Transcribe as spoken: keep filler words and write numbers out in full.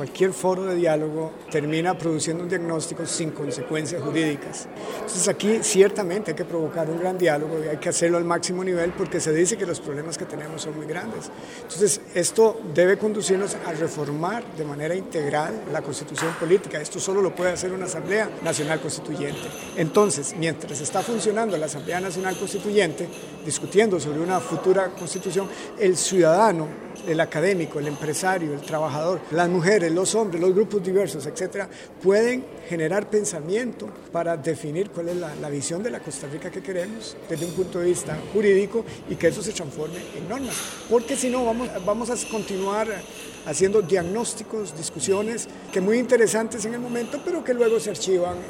cualquier foro de diálogo termina produciendo un diagnóstico sin consecuencias jurídicas. Entonces aquí ciertamente hay que provocar un gran diálogo y hay que hacerlo al máximo nivel porque se dice que los problemas que tenemos son muy grandes. Entonces esto debe conducirnos a reformar de manera integral la Constitución política. Esto solo lo puede hacer una Asamblea Nacional Constituyente. Entonces, mientras está funcionando la Asamblea Nacional Constituyente, discutiendo sobre una futura Constitución, el ciudadano, el académico, el empresario, el trabajador, las mujeres, los hombres, los grupos diversos, etcétera, pueden generar pensamiento para definir cuál es la, la visión de la Costa Rica que queremos desde un punto de vista jurídico y que eso se transforme en normas. Porque si no, vamos, vamos a continuar haciendo diagnósticos, discusiones que muy interesantes en el momento, pero que luego se archivan